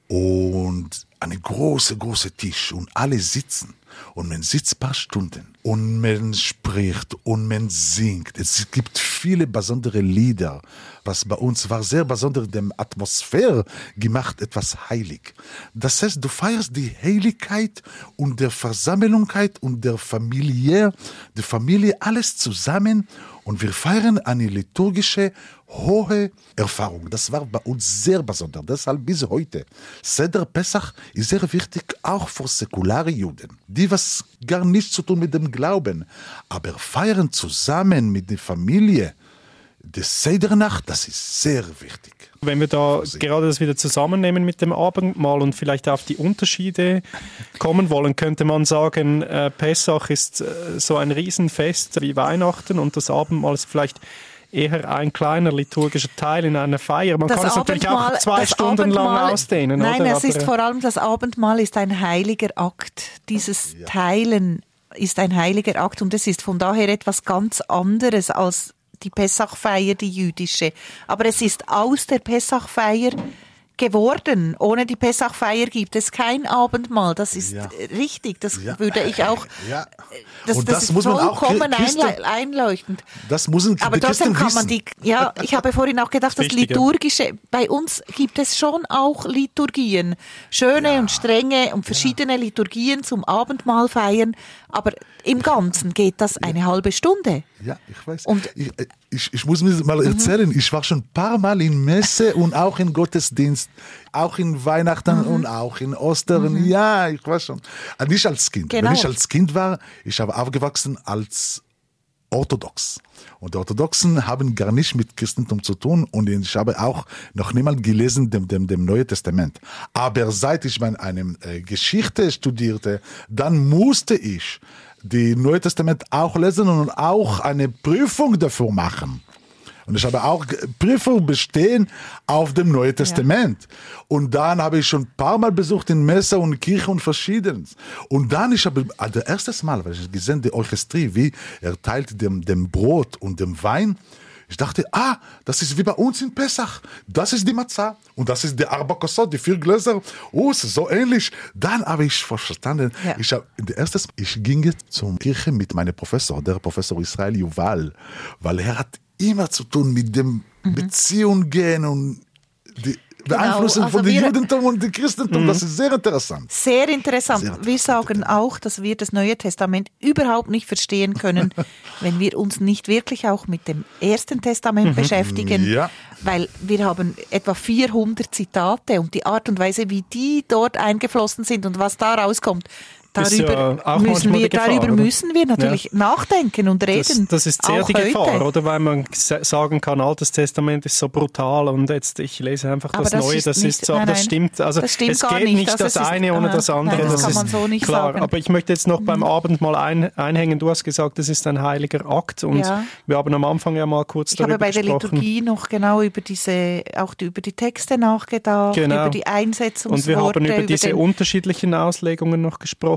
und einen großen, großen Tisch und alle sitzen. Und man sitzt ein paar Stunden und man spricht und man singt. Es gibt viele besondere Lieder, was bei uns war sehr besonders dem Atmosphäre gemacht, etwas heilig. Das heißt, du feierst die Heiligkeit und der Versammlungkeit und der Familie, die Familie, alles zusammen und wir feiern eine liturgische hohe Erfahrung. Das war bei uns sehr besonders, deshalb bis heute. Seder Pesach ist sehr wichtig, auch für säkulare Juden, die was gar nichts zu tun mit dem Glauben, aber feiern zusammen mit der Familie, die Sedernacht, das ist sehr wichtig. Wenn wir da gerade das wieder zusammennehmen mit dem Abendmahl und vielleicht auf die Unterschiede kommen wollen, könnte man sagen, äh, Pessach ist äh, so ein Riesenfest wie Weihnachten und das Abendmahl ist vielleicht eher ein kleiner liturgischer Teil in einer Feier. Man Das kann es natürlich auch Abendmahl- zwei das Stunden lang Abendmahl- ausdehnen. Nein, oder? es ist Aber, vor allem, das Abendmahl ist ein heiliger Akt. Dieses Ja. Teilen ist ein heiliger Akt und es ist von daher etwas ganz anderes als die Pessachfeier, die jüdische. Aber es ist aus der Pessachfeier geworden. Ohne die Pessachfeier gibt es kein Abendmahl. Das ist Ja. richtig. Das Ja. würde ich auch. Ja. Das, Und das, das ist muss man auch vollkommen Christen- einle- einleuchtend. Das müssen Aber die trotzdem Christen kann man wissen. die, ja, ich habe vorhin auch gedacht, das Das ist wichtig, ja. Liturgische, bei uns gibt es schon auch Liturgien, schöne und strenge und verschiedene Liturgien zum Abendmahl feiern, aber im Ganzen geht das eine halbe Stunde. Ja, ich weiß. Und- ich, ich, ich muss mir mal erzählen, ich war schon ein paar Mal in Messe und auch in Gottesdienst, auch in Weihnachten und auch in Ostern. Ja, ich war schon. Ah, Nicht als Kind. Genau. Wenn ich als Kind war, ich habe aufgewachsen als orthodox. Und die Orthodoxen haben gar nicht mit Christentum zu tun und ich habe auch noch niemand gelesen dem, dem, dem Neuen Testament. Aber seit ich meine eine äh, Geschichte studierte, dann musste ich die Neue Testament auch lesen und auch eine Prüfung dafür machen. Und ich habe auch Prüfung bestehen auf dem Neuen Testament. Und dann habe ich schon ein paar Mal besucht in Messe und Kirche und Verschiedenes. Und dann, ich habe, das erste Mal, weil ich gesehen die Orchestrie, wie er teilt dem, dem Brot und dem Wein. Ich dachte, ah, das ist wie bei uns in Pessach. Das ist die Matzah. Und das ist die Arba Kosot, die vier Gläser. Oh, es ist so ähnlich. Dann habe ich verstanden, Ja. ich, hab, erstes, ich ging zur Kirche mit meinem Professor, der Professor Israel Yuval, weil er hat immer zu tun mit dem Mhm. Beziehungen und die Beeinflussung also von dem wir- Judentum und dem Christentum. Das ist sehr interessant. Sehr interessant. Sehr interessant. Wir sagen auch, dass wir das Neue Testament überhaupt nicht verstehen können, wenn wir uns nicht wirklich auch mit dem Ersten Testament beschäftigen, Ja. weil wir haben etwa vierhundert Zitate und die Art und Weise, wie die dort eingeflossen sind und was da rauskommt, Ist ja darüber, auch müssen, manchmal wir, die Gefahr, darüber oder? müssen wir natürlich nachdenken und das, reden. das ist sehr auch die Gefahr, heute. oder? Weil man sa- sagen kann, Altes Testament ist so brutal und jetzt ich lese einfach Aber das, das Neue, ist das nicht- ist so, aber nein, das nein. stimmt. Also Das stimmt es gar geht nicht. nicht Das das, ist- eine ohne aha, das andere. nein, das kann ist man so nicht klar. sagen. Aber ich möchte jetzt noch beim Abendmahl ein, einhängen. Du hast gesagt, das ist ein heiliger Akt und Ja. wir haben am Anfang ja mal kurz Ich darüber habe bei der gesprochen. Liturgie noch genau über diese, auch die, über die Texte nachgedacht, Genau. über die Einsetzungsworte. Und wir haben über diese den, unterschiedlichen Auslegungen noch gesprochen.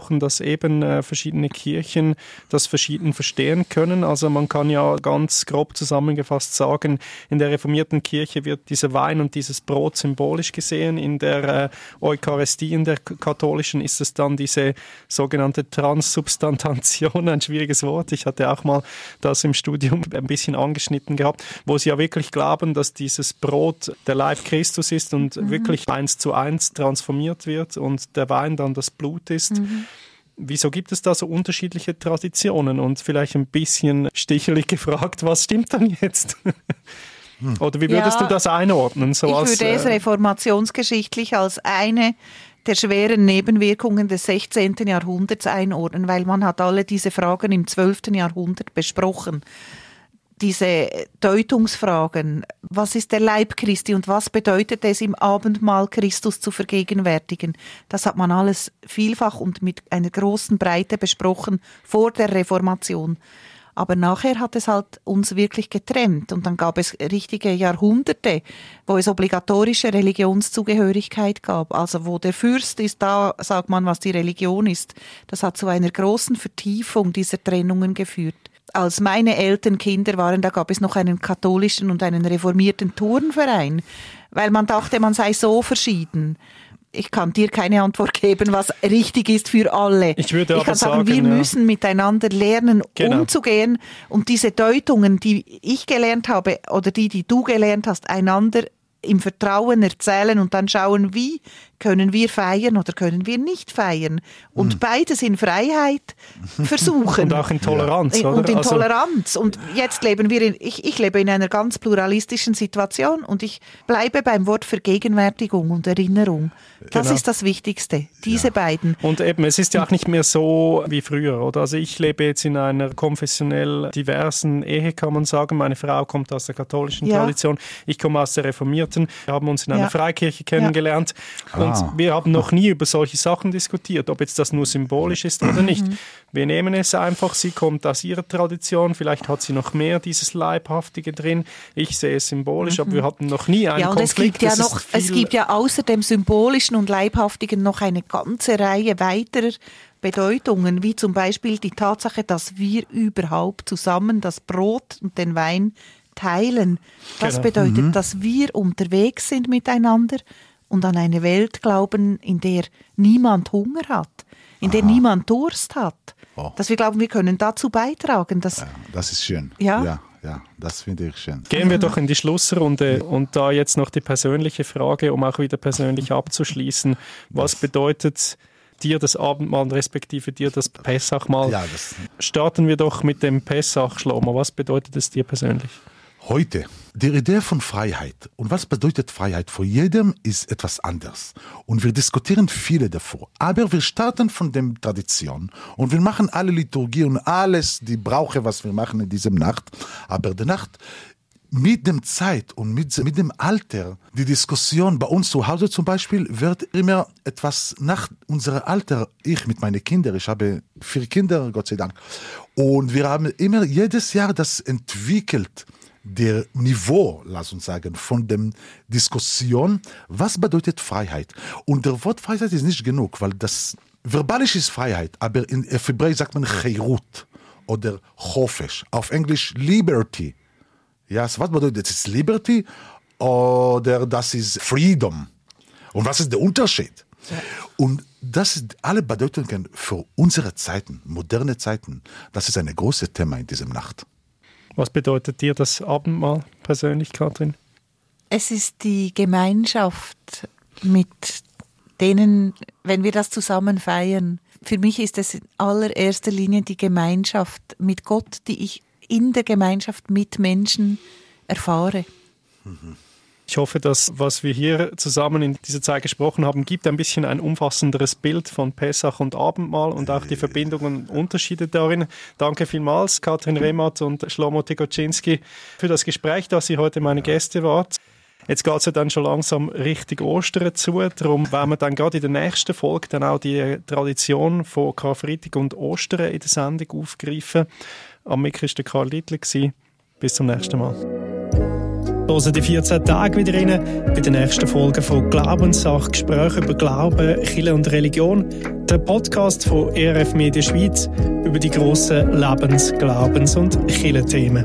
angesprochen, dass eben äh, verschiedene Kirchen das verschieden verstehen können. Also man kann ja ganz grob zusammengefasst sagen, in der reformierten Kirche wird dieser Wein und dieses Brot symbolisch gesehen. In der äh, Eucharistie, in der katholischen, ist es dann diese sogenannte Transsubstantiation, ein schwieriges Wort. Ich hatte auch mal das im Studium ein bisschen angeschnitten gehabt, wo sie ja wirklich glauben, dass dieses Brot der Leib Christus ist und mhm. wirklich eins zu eins transformiert wird und der Wein dann das Blut ist. Mhm. Wieso gibt es da so unterschiedliche Traditionen? Und vielleicht ein bisschen stichelig gefragt, was stimmt dann jetzt? Hm. Oder wie würdest ja, du das einordnen? So ich als, würde es reformationsgeschichtlich als eine der schweren Nebenwirkungen des sechzehnten Jahrhunderts einordnen, weil man hat alle diese Fragen im zwölften Jahrhundert besprochen. Diese Deutungsfragen, was ist der Leib Christi und was bedeutet es, im Abendmahl Christus zu vergegenwärtigen, das hat man alles vielfach und mit einer großen Breite besprochen vor der Reformation. Aber nachher hat es halt uns wirklich getrennt und dann gab es richtige Jahrhunderte, wo es obligatorische Religionszugehörigkeit gab. Also wo der Fürst ist, da sagt man, was die Religion ist. Das hat zu einer großen Vertiefung dieser Trennungen geführt. Als meine Eltern Kinder waren, da gab es noch einen katholischen und einen reformierten Turnverein, weil man dachte, man sei so verschieden. Ich kann dir keine Antwort geben, was richtig ist für alle. Ich würde ich aber kann sagen, sagen, wir ja. müssen miteinander lernen, genau. umzugehen und diese Deutungen, die ich gelernt habe oder die, die du gelernt hast, einander im Vertrauen erzählen und dann schauen, wie können wir feiern oder können wir nicht feiern. Und mhm. beides in Freiheit versuchen. Und auch in Toleranz, ja. oder? Und in also Toleranz. Und jetzt leben wir in, ich, ich lebe in einer ganz pluralistischen Situation und ich bleibe beim Wort Vergegenwärtigung und Erinnerung. Das genau. ist das Wichtigste, diese ja. beiden. Und eben, es ist ja auch nicht mehr so wie früher, oder? Also ich lebe jetzt in einer konfessionell diversen Ehe, kann man sagen. Meine Frau kommt aus der katholischen ja. Tradition, ich komme aus der reformierten. Wir haben uns in einer ja. Freikirche kennengelernt ja. und ah. wir haben noch nie über solche Sachen diskutiert, ob jetzt das nur symbolisch ist oder nicht. Wir nehmen es einfach, sie kommt aus ihrer Tradition, vielleicht hat sie noch mehr dieses Leibhaftige drin. Ich sehe es symbolisch, mhm. aber wir hatten noch nie einen ja, und Konflikt. Es gibt, ja noch, es gibt ja außer dem Symbolischen und Leibhaftigen noch eine ganze Reihe weiterer Bedeutungen, wie zum Beispiel die Tatsache, dass wir überhaupt zusammen das Brot und den Wein teilen. Das genau. bedeutet, mhm. dass wir unterwegs sind miteinander und an eine Welt glauben, in der niemand Hunger hat, in der Aha. niemand Durst hat. Oh. Dass wir glauben, wir können dazu beitragen. Dass ja, das ist schön. Ja, ja, ja, das finde ich schön. Gehen wir doch in die Schlussrunde und da jetzt noch die persönliche Frage, um auch wieder persönlich abzuschließen. Was bedeutet dir das Abendmahl, respektive dir das Pessachmahl? Ja, das Starten wir doch mit dem Pessach, Shlomo. Was bedeutet es dir persönlich? Heute, die Idee von Freiheit und was bedeutet Freiheit für jedem ist etwas anderes. Und wir diskutieren viele davor. Aber wir starten von der Tradition und wir machen alle Liturgie und alles, die Brauche, was wir machen in diesem Nacht. Aber die Nacht, mit dem Zeit und mit, mit dem Alter, die Diskussion bei uns zu Hause zum Beispiel, wird immer etwas nach unserem Alter, ich mit meinen Kindern, ich habe vier Kinder, Gott sei Dank, und wir haben immer jedes Jahr das entwickelt, der Niveau, lass uns sagen, von der Diskussion, was bedeutet Freiheit? Und der Wort Freiheit ist nicht genug, weil das verbalisch ist Freiheit, aber in Hebräisch sagt man Cheirut oder Chofesh, auf Englisch Liberty. Ja, was bedeutet das? Ist Liberty oder das ist Freedom? Und was ist der Unterschied? Ja. Und das sind alle Bedeutungen für unsere Zeiten, moderne Zeiten. Das ist ein großes Thema in diesem Nacht. Was bedeutet dir das Abendmahl persönlich, Katrin? Es ist die Gemeinschaft mit denen, wenn wir das zusammen feiern. Für mich ist es in allererster Linie die Gemeinschaft mit Gott, die ich in der Gemeinschaft mit Menschen erfahre. Ich hoffe, dass was wir hier zusammen in dieser Zeit gesprochen haben, gibt ein bisschen ein umfassenderes Bild von Pessach und Abendmahl und auch die Verbindungen und Unterschiede darin. Danke vielmals, Katrin Remath und Shlomo Tekoczynski, für das Gespräch, dass ihr heute meine Gäste wart. Jetzt geht es ja dann schon langsam Richtung Ostern zu, darum werden wir dann gerade in der nächsten Folge dann auch die Tradition von Karfreitag und Ostern in der Sendung aufgreifen. Am Mikrofon war der Karl Littler. Bis zum nächsten Mal. Hören die vierzehn Tage wieder rein bei der nächsten Folge von Glaubenssache, Gespräche über Glauben, Kirche und Religion. der Podcast von E R F Media Schweiz über die grossen Lebens-, Glaubens- und Kirchenthemen.